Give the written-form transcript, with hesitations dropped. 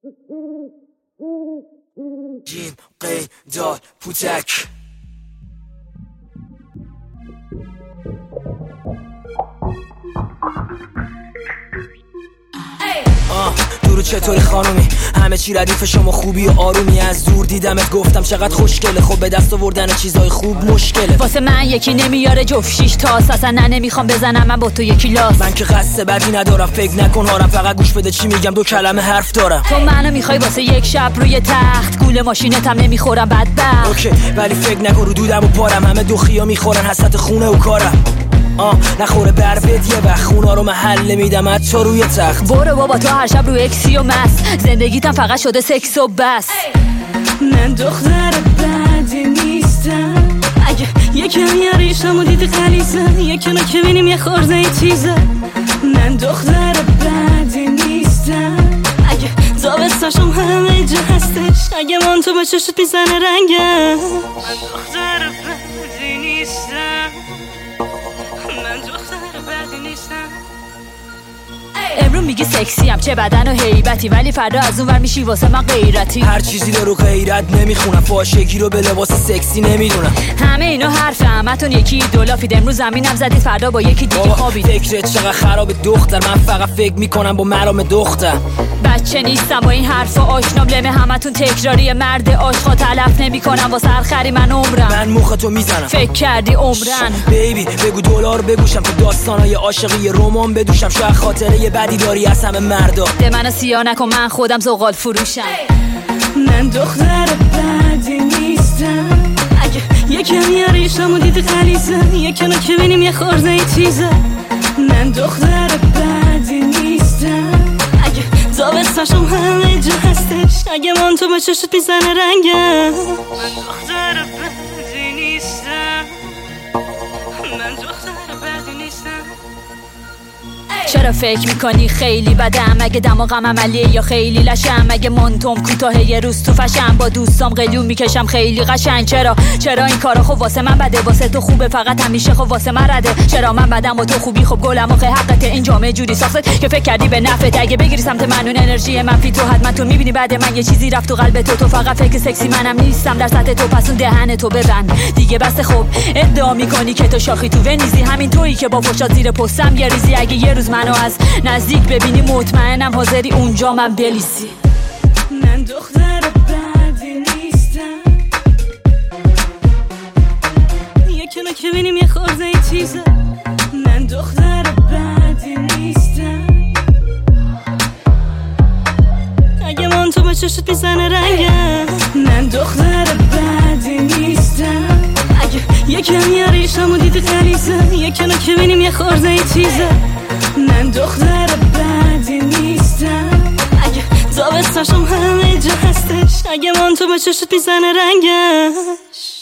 جیم قی دال پوتک درو چطوری خانومی؟ همه چی ردیف شما خوبی و آرومی. از دور دیدمت گفتم چقدر خوشگله. خب به دست آوردن چیزای خوب مشکله. واسه من یکی نمیاره جفت 6 تاس. اصلا نمیخوام بزنم من با تو یکی لاس. من که قصد بدی ندارم فکر نکن هارم. فقط گوش بده چی میگم 2 کلمه حرف دارم. تو منو میخوای واسه یک شب روی تخت. گول ماشینتم نمیخورم بدبخت. اوکی ولی فکر نکن رو دودم و پارم. همه دوخیا میخورن حسرت خونه و کارم. نخوره بر بد یه وقت خونا رو محل نمیدم حتی روی تخت. برو بابا تو هر شب رو اکسی و مست. زندگیتم فقط شده سکس و بس. من دختر بدی نیستم. اگه یکم یاریشم و دیدی خلیزم یکم که بینیم یه خورده ای چیزه. من دختر بدی نیستم. اگه زابستاشم همه جا هستش. اگه من تو به چشت میزنه رنگم. من دختر بدی نیستم. من دختر بدی نیستم. امرو میگی سکسی هم چه بدن و هیبتی. ولی فردا از اون ور میشی واسه من غیرتی. هر چیزی رو غیرت نمیخونم. فاشگی رو به لباس سکسی نمیدونم. همه اینو حرف همتون یکی دولافید. امروز زمینم زدید فردا با یکی دیگه خوابید. فکرت چقدر خراب دختر. من فقط فکر میکنم با مرام دختر. بچه نیستم با این حرفا آشنام. لمه همتون تکراری مرد عاشقا تلف نمیکنم. واسه هر خری من عمرم. من مختو میزنم. فکر کردی عمرن بیبی بگو دلار بگوشم. تو داستانای عاشقی رمان بدوشم. شاید خاطره یه بدی داری از همه مردا. ده منو سیاه نکن من خودم زغال فروشم. من دختر بدی نیستم. اگه یکم یاریشم و دیدی خلیزم یکم که بینیم یه خورده ای چیزه. من دختر بدی نیستم. اگه زابستاشم همه جا هستش. اگه من تو به چشت میزنه رنگم. من دختر بدی نیستم. من دختر بدی نیستم. چرا فکر میکنی خیلی بدم؟ اگه دماغم عملیه یا خیلی لشم؟ اگه منتم کوتاه یه روز تو فشم. با دوستام قلیون میکشم خیلی قشنگ. چرا این کارا خب واسه من بده؟ واسه تو خوبه فقط همیشه خب واسه من رده. چرا من بدم و تو خوبی؟ خب گلم آخه حقته. این جامعه جوری ساخته که فکر کردی به نفعت. اگه بگیری سمت من اون انرژی منفی تو حتما تو میبینی بعد من یه چیزی رفت تو قلب تو. تو فقط فکر سکسی منم نیستم در سطح تو. پس اون دهن تو ببند دیگه بس. خب ادعا میکنی که تو شاخی تو ونیزی. همین تویی که با فوشات زیر پستم یه ریزی. اگه یه روز منو از نزدیک ببینی مطمئنم حاضری اونجا من بلیسی. من دختر بدی نیستم. یکم که بینیم یه خورده ای چیزه. من دختر بدی نیستم. اگه من تو به چشت میزنه رنگم. من دختر بدی نیستم. اگه یکم یاریشم و دیدی خلیزم یکم که بینیم یه خورده ای چیزه. من دختر بدی نیستم. اگه زابستاشم همه جا هستش. اگه من تو به چشت میزنه رنگش.